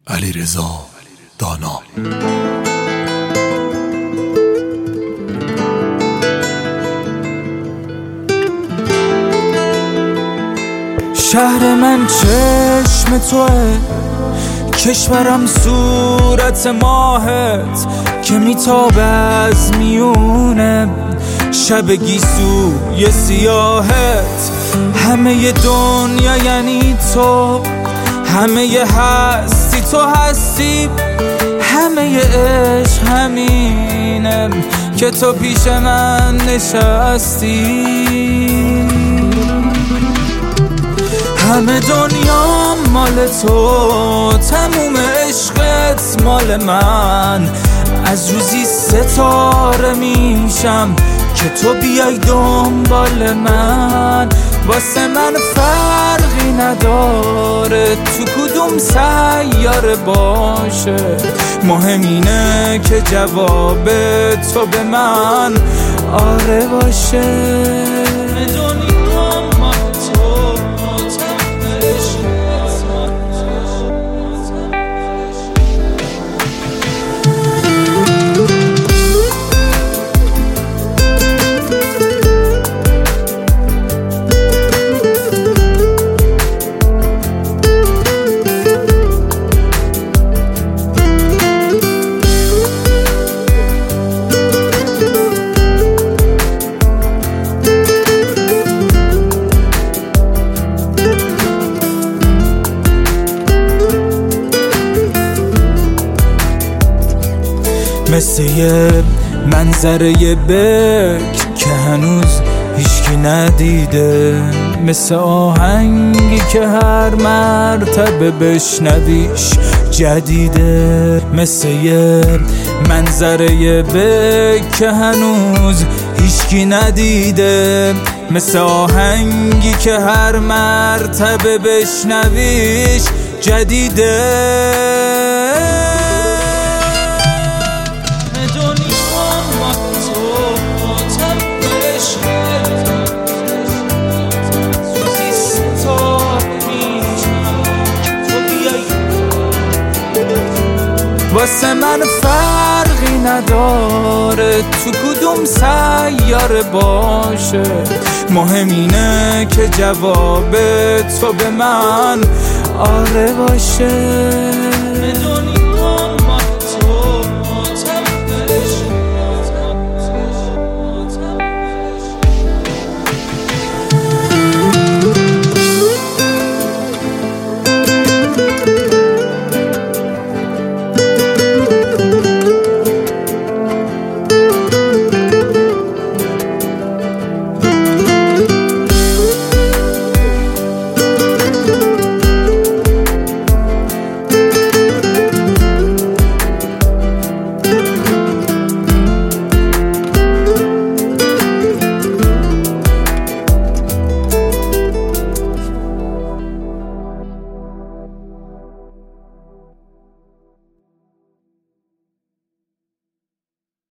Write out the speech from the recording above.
علیرضا دانا. شهر من چشم توه، کشورم صورت ماهت که میتابه از میونه شب گیسوی سیاهت. همه دنیا یعنی تو، همه هستی تو هستی، همه عشق همینه که تو پیش من نشستی. همه دنیا مال تو، تموم عشقت مال من. از روزی ستاره میشم که تو بیای دنبال من. واسه من فرقی نداره تو کدوم سیاره باشه، مهم اینه که جواب تو به من آره باشه. مثل یه منظره بک که هنوز هیچکی ندیده، مثل آهنگی که هر مرتبه بشنویش جدیده. مثل یه منظره بک که هنوز هیچکی ندیده، مثل آهنگی که هر مرتبه بشنویش جدیده. واسه من فرقی نداره تو کدوم سیاره باشه، مهم اینه که جواب تو به من آره باشه.